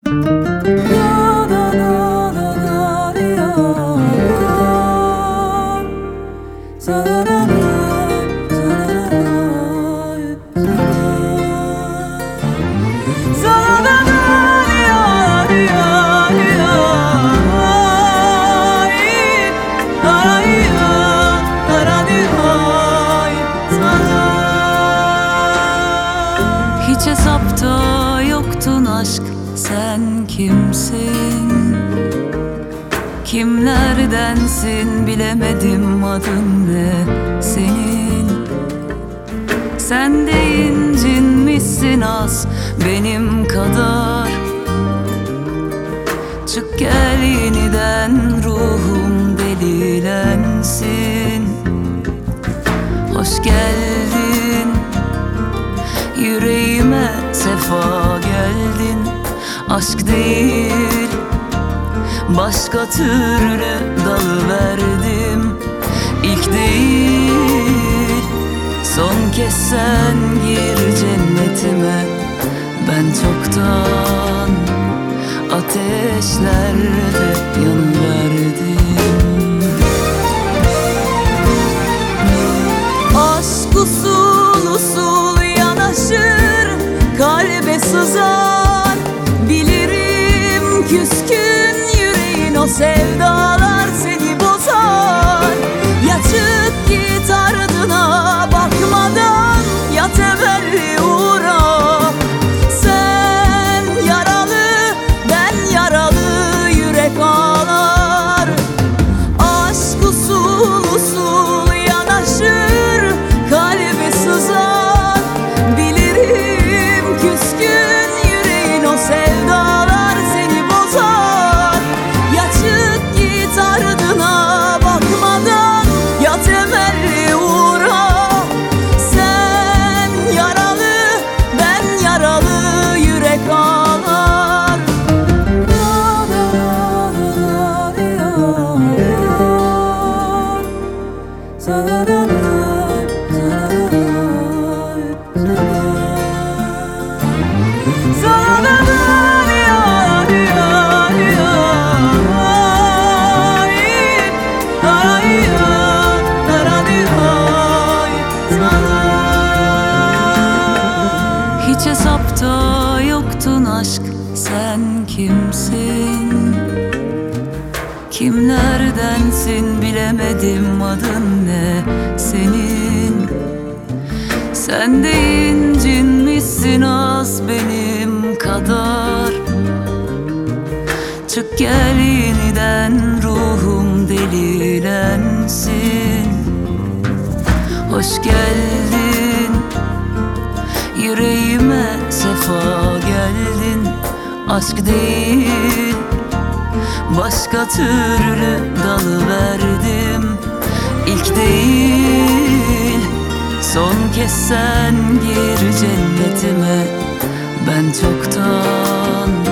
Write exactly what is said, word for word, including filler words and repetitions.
Hiç hesapta yoktun aşk, sen kimsin? Kimlerdensin bilemedim, adın ne senin? Sen de incinmişsin az benim kadar. Çık gel yeniden, ruhum delilensin. Hoş geldin yüreğime, sefa geldin. Aşk değil başka türlü dalıverdim. İlk değil son kez sen gir cennetime. Ben çoktan ateşlerde yanıverdim. Aşk usul usul yanaşır, kalbe sızar. Bilirim küskün yüreğin, o sevdalar seni bozar. Ya çık git ardına bakmadan, ya temelli uğra. Sen yaralı, ben yaralı, yürek ağlar. Aşk usul usul yanaşır, kalbe sızar. Bilirim küskün yüreğin, o sevdalar seni bozar. Ya çık git ardına bakmadan, ya temelli uğra. Sen yaralı, ben yaralı, yürek ağlar. Hiç hesapta yoktun aşk, sen kimsin? Kimlerdensin bilemedim, adın ne senin? Sen de incinmişsin az benim kadar. Çık gel yeniden, ruhum delilensin. Hoş geldin yüreğime, sefa geldin. Aşk değil başka türlü dalıverdim. İlk değil son kez sen gir cennetime. Ben çoktan